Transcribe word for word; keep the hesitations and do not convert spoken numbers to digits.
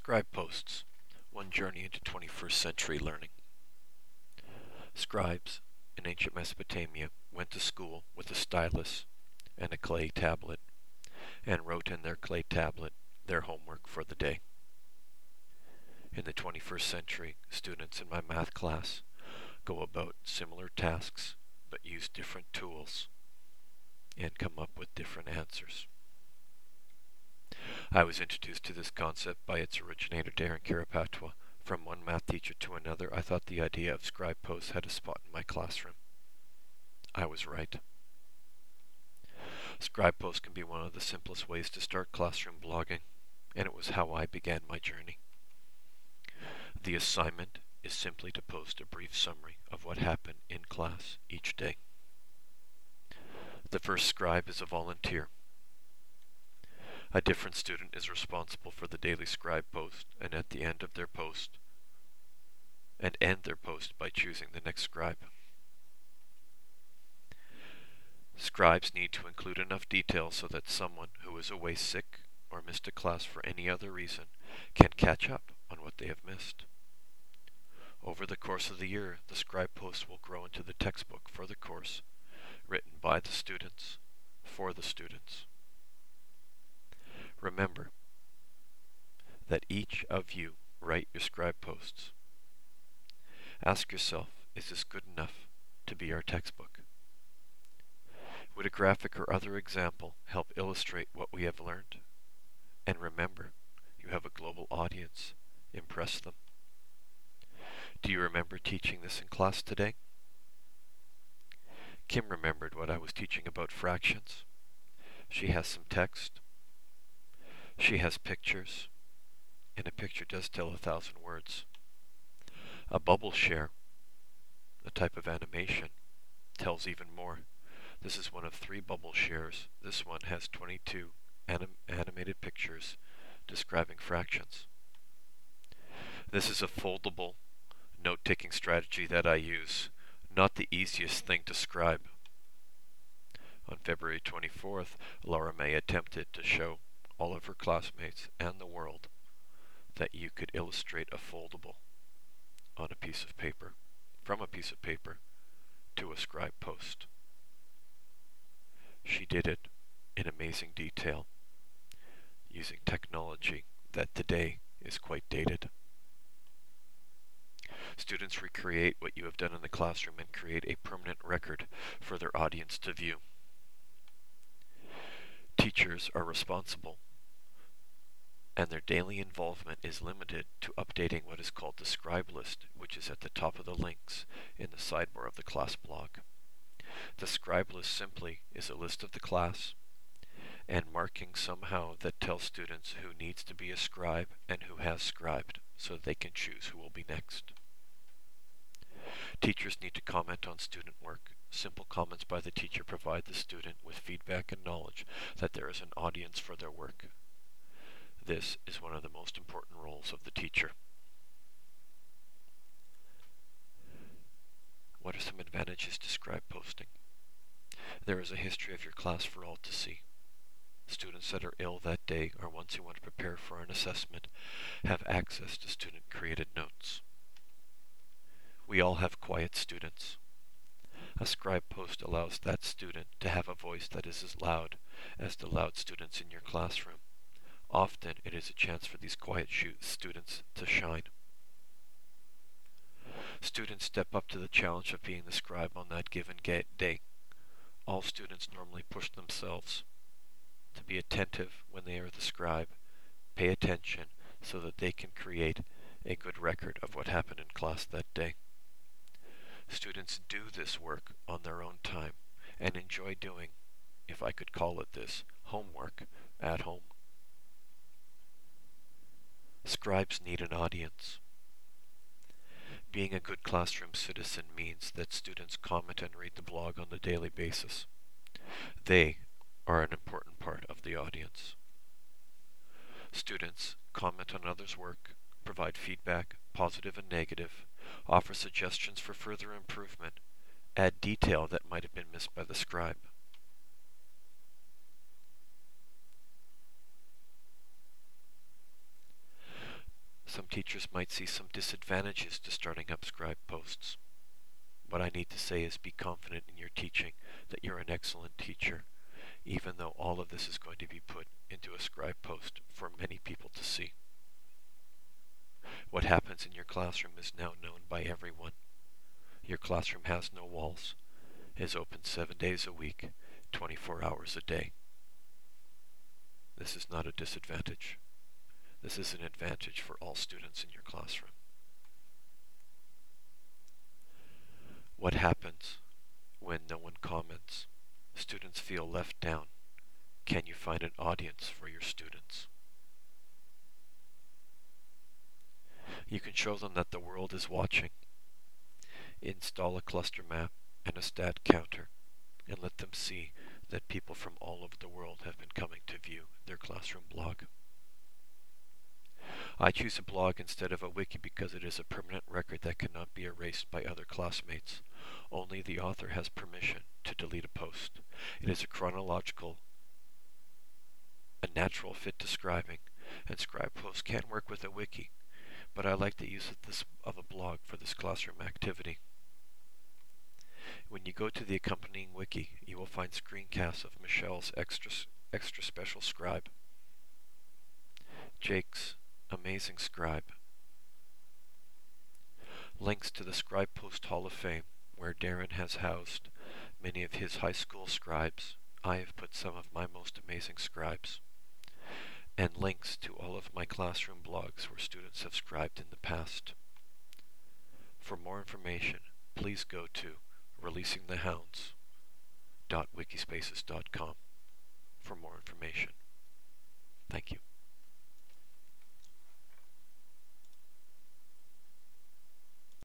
Scribe Posts, One Journey into twenty-first Century Learning. Scribes in ancient Mesopotamia went to school with a stylus and a clay tablet, and wrote in their clay tablet their homework for the day. In the twenty-first century, students in my math class go about similar tasks but use different tools and come up with different answers. I was introduced to this concept by its originator Darren Carapatwa. From one math teacher to another, I thought the idea of scribe posts had a spot in my classroom. I was right. Scribe posts can be one of the simplest ways to start classroom blogging, and it was how I began my journey. The assignment is simply to post a brief summary of what happened in class each day. The first scribe is a volunteer. A different student is responsible for the daily scribe post, and at the end of their post, and end their post by choosing the next scribe. Scribes need to include enough detail so that someone who is away sick or missed a class for any other reason can catch up on what they have missed. Over the course of the year, the scribe post will grow into the textbook for the course, written by the students, for the students. Remember that each of you write your scribe posts. Ask yourself, is this good enough to be our textbook? Would a graphic or other example help illustrate what we have learned? And remember, you have a global audience. Impress them. Do you remember teaching this in class today? Kim remembered what I was teaching about fractions. She has some text. She has pictures, and a picture does tell a thousand words. A bubble share, a type of animation, tells even more. This is one of three bubble shares. This one has twenty-two anim animated pictures describing fractions. This is a foldable note-taking strategy that I use. Not the easiest thing to scribe. On February twenty-fourth, Laura May attempted to show all of her classmates and the world that you could illustrate a foldable on a piece of paper, from a piece of paper to a scribe post. She did it in amazing detail, using technology that today is quite dated. Students recreate what you have done in the classroom and create a permanent record for their audience to view. Teachers are responsible, and their daily involvement is limited to updating what is called the scribe list, which is at the top of the links in the sidebar of the class blog. The scribe list simply is a list of the class and marking somehow that tells students who needs to be a scribe and who has scribed, so they can choose who will be next. Teachers need to comment on student work. Simple comments by the teacher provide the student with feedback and knowledge that there is an audience for their work. This is one of the most important roles of the teacher. What are some advantages to scribe posting? There is a history of your class for all to see. Students that are ill that day or ones who want to prepare for an assessment have access to student-created notes. We all have quiet students. A scribe post allows that student to have a voice that is as loud as the loud students in your classroom. Often it is a chance for these quiet students to shine. Students step up to the challenge of being the scribe on that given day. All students normally push themselves to be attentive when they are the scribe, pay attention so that they can create a good record of what happened in class that day. Students do this work on their own time and enjoy doing, if I could call it this, homework at home. Scribes need an audience. Being a good classroom citizen means that students comment and read the blog on a daily basis. They are an important part of the audience. Students comment on others' work, provide feedback, positive and negative, offer suggestions for further improvement, add detail that might have been missed by the scribe. teachers might see some disadvantages to starting up scribe posts. What I need to say is be confident in your teaching, that you're an excellent teacher, even though all of this is going to be put into a scribe post for many people to see. What happens in your classroom is now known by everyone. Your classroom has no walls, is open seven days a week, twenty-four hours a day. This is not a disadvantage. This is an advantage for all students in your classroom. What happens when no one comments? Students feel left down. Can you find an audience for your students? You can show them that the world is watching. Install a cluster map and a stat counter and let them see that people from all over the world have been coming to view their classroom blog. I choose a blog instead of a wiki because it is a permanent record that cannot be erased by other classmates. Only the author has permission to delete a post. It is a chronological, a natural fit to scribing, and scribe posts can work with a wiki, but I like the use of, this, of a blog for this classroom activity. When you go to the accompanying wiki, you will find screencasts of Michelle's extra, extra special scribe, Jake's amazing scribe, links to the Scribe Post Hall of Fame, where Darren has housed many of his high school scribes. I have put some of my most amazing scribes, and links to all of my classroom blogs where students have scribed in the past. For more information, please go to releasing the hounds dot wikispaces dot com for more information.